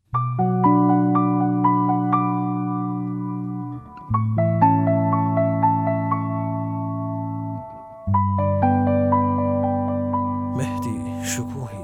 مهدی شکوهی.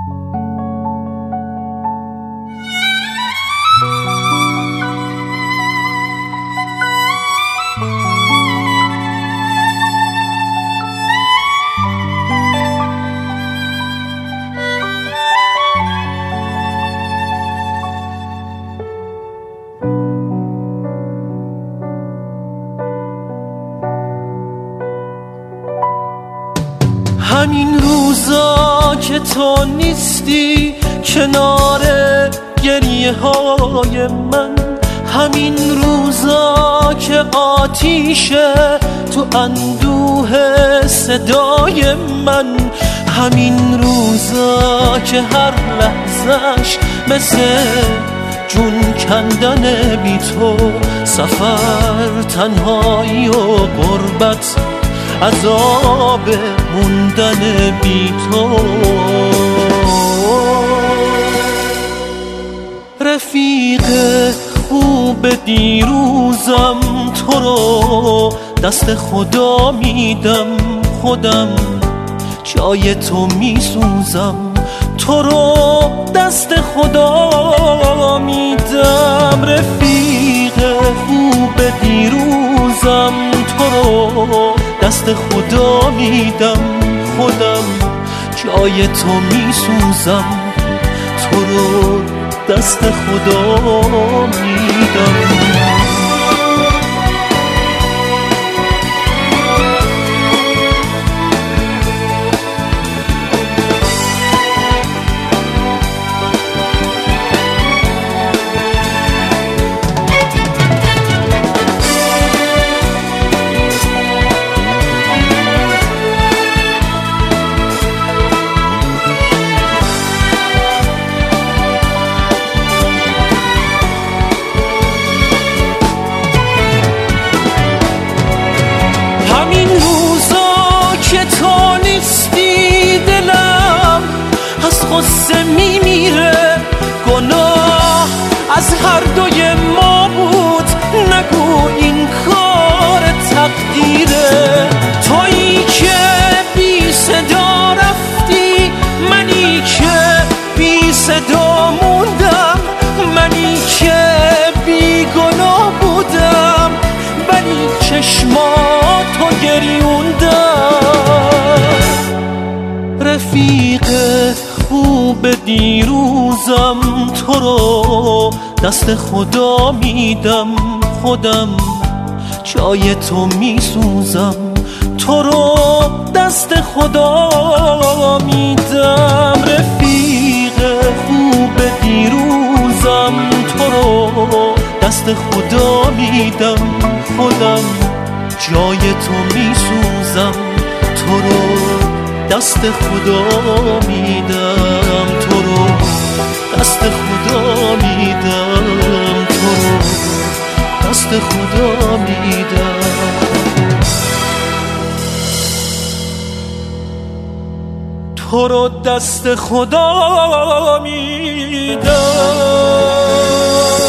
همین روزا که تو نیستی کنار گریه های من، همین روزا که آتیشه تو اندوه صدای من، همین روزا که هر لحظش مثل جون کندن بی تو، سفر تنهایی و غربت، عذاب موندن بی تو. رفیق خوب دیروزم، تو رو دست خدا میدم، خودم جای تو میسوزم، تو رو دست خدا میدم. رفیق خوب دیروزم، تو رو دست خدا میدم، خودم جای تو میسوزم، تو رو دست خدا میدم. غصه میمیره، گناه از هر دوی ما بود، نگو این کار تقدیره. تویی که بی صدا رفتی، منی که بی صدا موندم، منی که بی گناه بودم، ولی چشماتو گریوندم. رفیق خوب دیروزم، تو رو دست خدا میدم، خودم جای تو میسوزم، تو رو دست خدا میدم. رفیق خوب دیروزم، تو رو دست خدا میدم، خودم جای تو میسوزم، تو رو دست خدا میدم، تو رو دست خدا میدم، تو رو دست خدا میدم، تو رو دست خدا میدم.